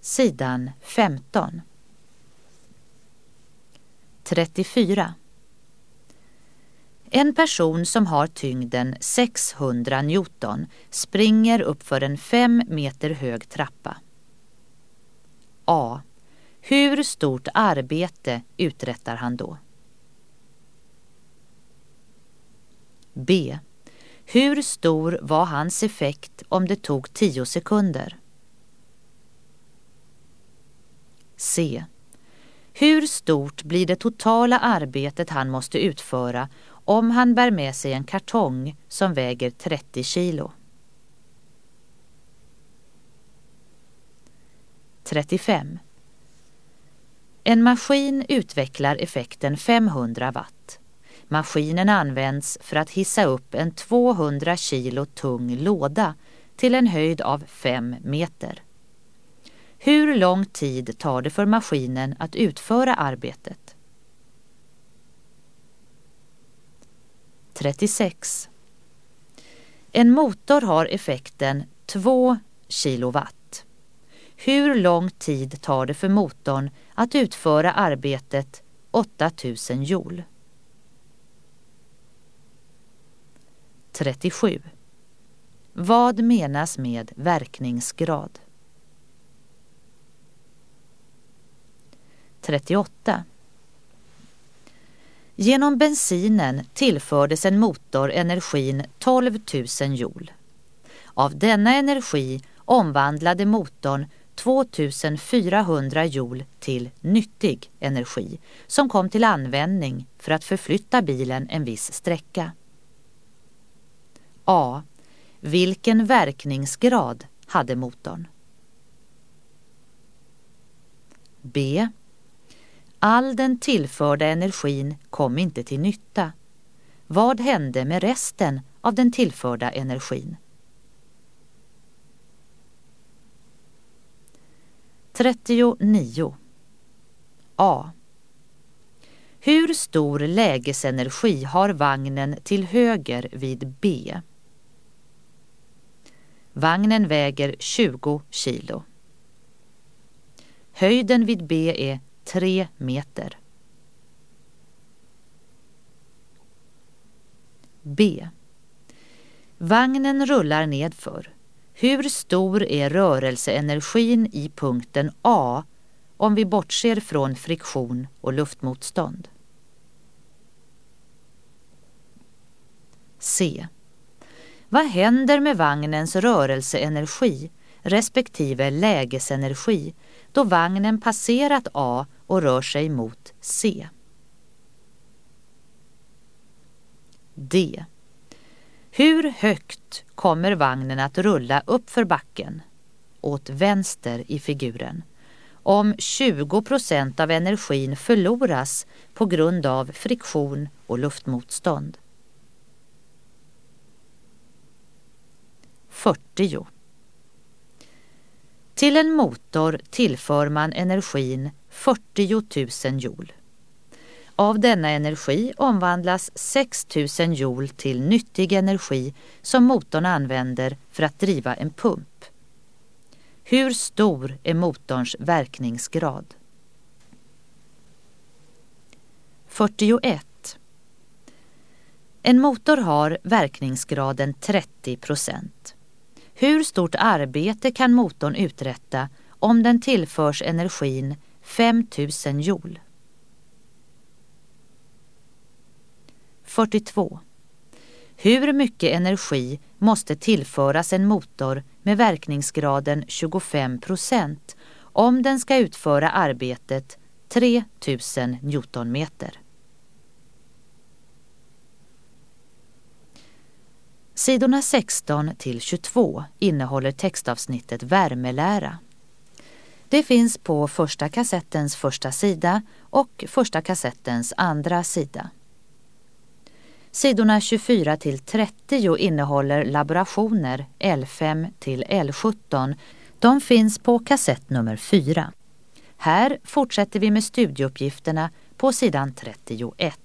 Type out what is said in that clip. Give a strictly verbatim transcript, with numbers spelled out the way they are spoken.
Sidan femton. trettiofyra. En person som har tyngden sexhundra newton springer upp för en fem meter hög trappa. A. Hur stort arbete uträttar han då? B. Hur stor var hans effekt om det tog tio sekunder? C. Hur stort blir det totala arbetet han måste utföra om han bär med sig en kartong som väger trettio kilo? trettiofem. En maskin utvecklar effekten femhundra watt. Maskinen används för att hissa upp en tvåhundra kilo tung låda till en höjd av fem meter. Hur lång tid tar det för maskinen att utföra arbetet? trettiosex. En motor har effekten två kilowatt. Hur lång tid tar det för motorn att utföra arbetet åttatusen joule? trettiosju. Vad menas med verkningsgrad? trettioåtta. Genom bensinen tillfördes en motor energin tolv tusen joule. Av denna energi omvandlade motorn tvåtusenfyrahundra joule till nyttig energi som kom till användning för att förflytta bilen en viss sträcka. A. Vilken verkningsgrad hade motorn? B. All den tillförda energin kom inte till nytta. Vad hände med resten av den tillförda energin? trettionio. A. Hur stor lägesenergi har vagnen till höger vid B? Vagnen väger tjugo kilo. Höjden vid B är tre meter. B. Vagnen rullar nedför. Hur stor är rörelseenergin i punkten A om vi bortser från friktion och luftmotstånd? C. Vad händer med vagnens rörelseenergi respektive lägesenergi då vagnen passerat A och rör sig mot C? D. Hur högt kommer vagnen att rulla upp för backen, åt vänster i figuren, om tjugo procent av energin förloras på grund av friktion och luftmotstånd? fyrtio. Till en motor tillför man energin fyrtio tusen joule. Av denna energi omvandlas sex tusen joule till nyttig energi som motorn använder för att driva en pump. Hur stor är motorns verkningsgrad? fyrtioett. En motor har verkningsgraden trettio procent. Hur stort arbete kan motorn uträtta om den tillförs energin fem tusen joule? fyrtiotvå. Hur mycket energi måste tillföras en motor med verkningsgraden tjugofem procent om den ska utföra arbetet tre tusen newtonmeter? Sidorna sexton till tjugotvå innehåller textavsnittet värmelära. Det finns på första kassettens första sida och första kassettens andra sida. Sidorna tjugofyra till trettio innehåller laborationer L fem till L sjutton. De finns på kassett nummer fyra. Här fortsätter vi med studieuppgifterna på sidan trettioett.